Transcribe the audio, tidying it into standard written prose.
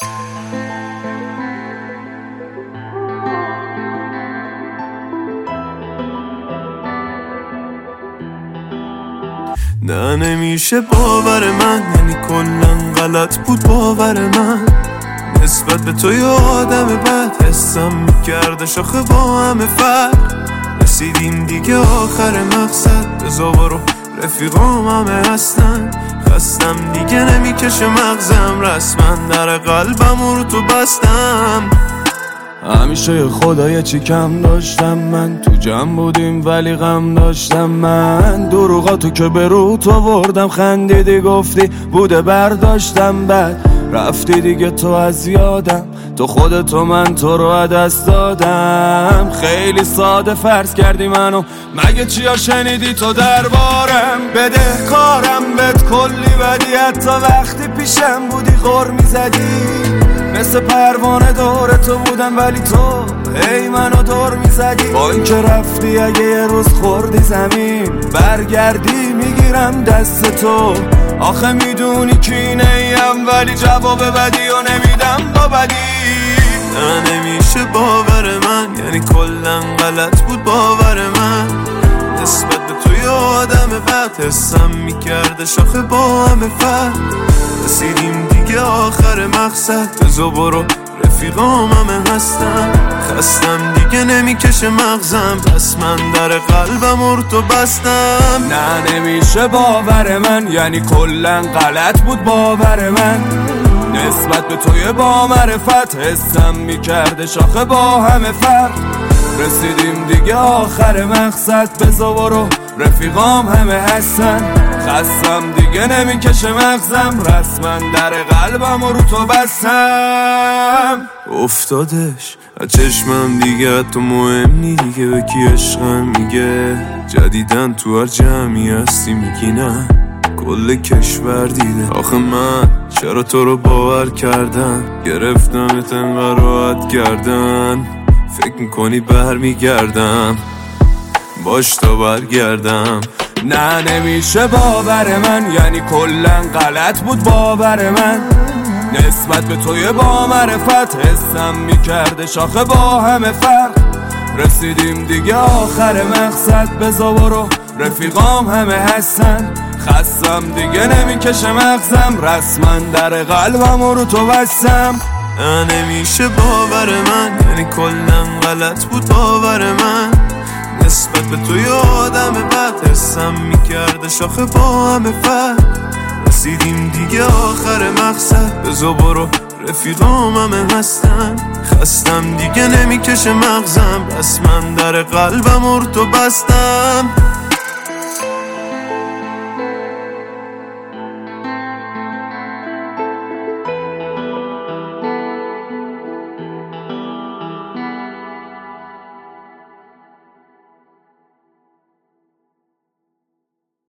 نه نمیشه باور من، یعنی کلن غلط بود باور من نسبت به تو. یه آدم بد حسم میکرده شاخه با همه فرق. رسیدیم دیگه آخر مقصد، بزا برو رفیقام همه هستن. خستم دیگه نمیکشه مغزم، رسما در قلبم رو تو بستم. همیشه خدای چی کم داشتم من، تو جمع بودیم ولی غم داشتم من. دروغاتو که به روت آوردم، خندیدی گفتی بوده برداشتم، بعد رفتی دیگه تو از یادم. تو خودتو من تو رو دست دادم. خیلی ساده فرض کردی منو، مگه چیا شنیدی تو دربارم؟ بده کارم بهت کلی بدی، حتی وقتی پیشم بودی غر میزدی. مثل پروانه دور تو بودم ولی تو هی منو دور میزدی. با این که رفتی اگه یه روز خوردی زمین، برگردی میگیرم دست تو. آخه میدونی کینه ایم ولی جواب بدی و نمیدم با بدی. نه نمیشه باور من، یعنی کلن غلط بود باور من نسبت به تو. یه آدم بد حسم میکرده شاخه با همه فرق. رسیدیم دیگه آخر مقصد، بزا برو رفیقام همه هستن. خستم دیگه نمیکشه مغزم، پس من در قلبم رو تو بستم. نه نمیشه باور من، یعنی کلن غلط بود باور من نسبت به توی با معرفت. حسم میکرده شاخه با همه فرق. رسیدیم دیگه آخر مقصد، بزا برو رفیقام همه هستن. خستم دیگه نمیکشه مغزم، رسما در قلبم رو تو بستم. افتادش از چشمم دیگه، تو مهمی دیگه به کی عشقم میگه. جدیدن تو هر جمعی هستی میگی نه، کل کشور دیده. آخه من چرا تو رو باور کردم، گرفتمت انقدر راحت کردن. فکر میکنی برمیگردم، باش تا برگردم. نه نمیشه باور من، یعنی کلن غلط بود باور من نسبت به توی با معرفت. حسم میکرده شاخه با همه فرق. رسیدیم دیگه آخر مقصد، بزا برو رفیقام همه هستن. خستم دیگه نمیکشه مغزم، رسما در قلبم رو تو بستم. نه نمیشه باور من، یعنی کلن غلط بود باور من نسبت به تو. یه آدم بد حسم میکرده شاخه با همه فرق. رسیدیم دیگه آخر مقصد، بزا برو رفیقام همه هستن. خستم دیگه نمیکشه مغزم، بس من در قلبم رو تو بستم.